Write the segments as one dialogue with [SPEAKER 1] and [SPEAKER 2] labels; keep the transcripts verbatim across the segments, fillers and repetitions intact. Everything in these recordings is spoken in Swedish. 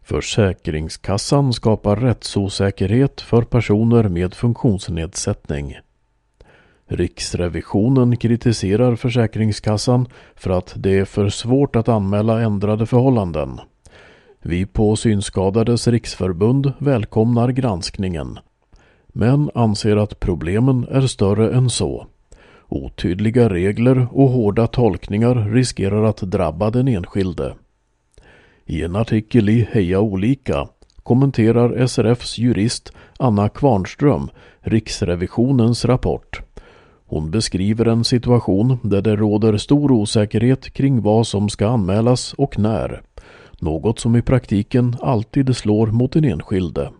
[SPEAKER 1] Försäkringskassan skapar rättsosäkerhet för personer med funktionsnedsättning. Riksrevisionen kritiserar Försäkringskassan för att det är för svårt att anmäla ändrade förhållanden. Vi på Synskadades riksförbund välkomnar granskningen, men anser att problemen är större än så. Otydliga regler och hårda tolkningar riskerar att drabba den enskilde. I en artikel i Heja Olika kommenterar S R F:s jurist Anna Kvarnström Riksrevisionens rapport. Hon beskriver en situation där det råder stor osäkerhet kring vad som ska anmälas och när, något som i praktiken alltid slår mot den enskilde.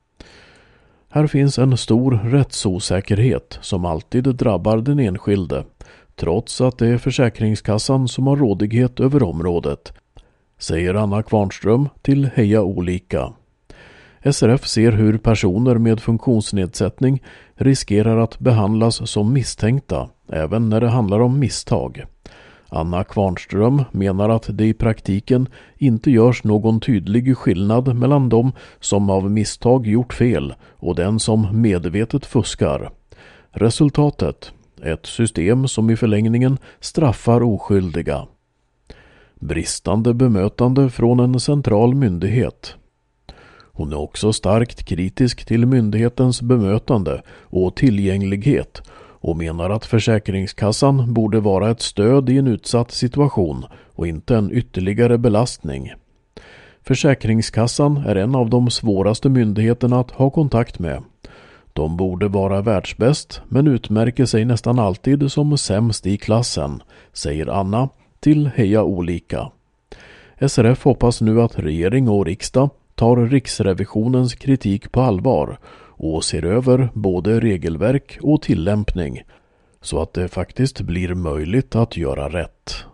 [SPEAKER 1] Här finns en stor rättsosäkerhet som alltid drabbar den enskilde, trots att det är Försäkringskassan som har rådighet över området, säger Anna Kvarnström till Heja Olika. S R F ser hur personer med funktionsnedsättning riskerar att behandlas som misstänkta, även när det handlar om misstag. Anna Kvarnström menar att det i praktiken inte görs någon tydlig skillnad mellan dem som av misstag gjort fel och den som medvetet fuskar. Resultatet: ett system som i förlängningen straffar oskyldiga. Bristande bemötande från en central myndighet. Hon är också starkt kritisk till myndighetens bemötande och tillgänglighet och menar att Försäkringskassan borde vara ett stöd i en utsatt situation och inte en ytterligare belastning. Försäkringskassan är en av de svåraste myndigheterna att ha kontakt med. De borde vara världsbäst men utmärker sig nästan alltid som sämst i klassen, säger Anna till Heja Olika. S R F hoppas nu att regering och riksdag tar Riksrevisionens kritik på allvar och ser över både regelverk och tillämpning så att det faktiskt blir möjligt att göra rätt.